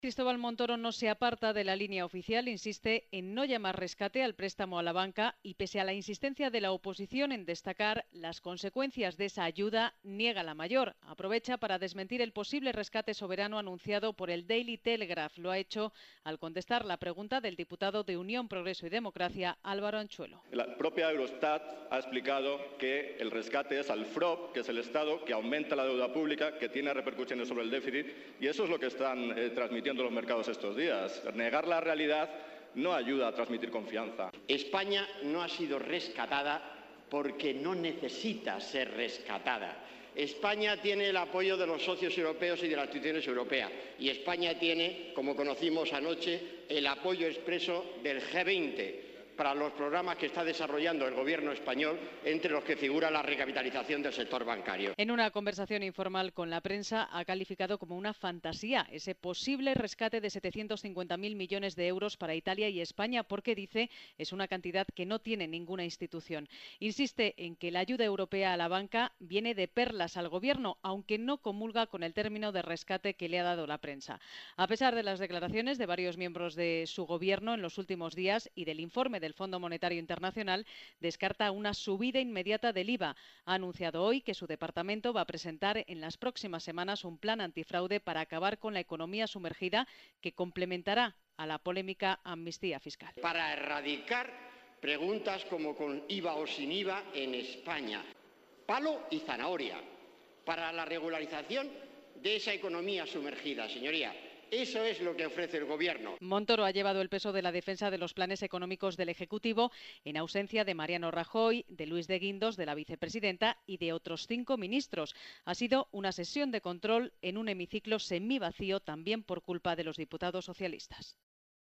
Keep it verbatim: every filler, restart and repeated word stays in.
Cristóbal Montoro no se aparta de la línea oficial, insiste en no llamar rescate al préstamo a la banca y, pese a la insistencia de la oposición en destacar las consecuencias de esa ayuda, niega la mayor. Aprovecha para desmentir el posible rescate soberano anunciado por el Daily Telegraph. Lo ha hecho al contestar la pregunta del diputado de Unión, Progreso y Democracia, Álvaro Anchuelo. La propia Eurostat ha explicado que el rescate es al F R O P, que es el Estado, que aumenta la deuda pública, que tiene repercusiones sobre el déficit, y eso es lo que están eh, transmitiendo los mercados estos días. Negar la realidad no ayuda a transmitir confianza. España no ha sido rescatada porque no necesita ser rescatada. España tiene el apoyo de los socios europeos y de las instituciones europeas. Y España tiene, como conocimos anoche, el apoyo expreso del G veinte para los programas que está desarrollando el Gobierno español, entre los que figura la recapitalización del sector bancario. En una conversación informal con la prensa ha calificado como una fantasía ese posible rescate de setecientos cincuenta mil millones de euros para Italia y España, porque dice es una cantidad que no tiene ninguna institución. Insiste en que la ayuda europea a la banca viene de perlas al Gobierno, aunque no comulga con el término de rescate que le ha dado la prensa. A pesar de las declaraciones de varios miembros de su Gobierno en los últimos días y del informe del Fondo Monetario Internacional, descarta una subida inmediata del I V A. Ha anunciado hoy que su departamento va a presentar en las próximas semanas un plan antifraude para acabar con la economía sumergida, que complementará a la polémica amnistía fiscal. Para erradicar preguntas como con I V A o sin I V A en España. Palo y zanahoria para la regularización de esa economía sumergida, señoría. Eso es lo que ofrece el Gobierno. Montoro ha llevado el peso de la defensa de los planes económicos del Ejecutivo en ausencia de Mariano Rajoy, de Luis de Guindos, de la vicepresidenta y de otros cinco ministros. Ha sido una sesión de control en un hemiciclo semivacío, también por culpa de los diputados socialistas.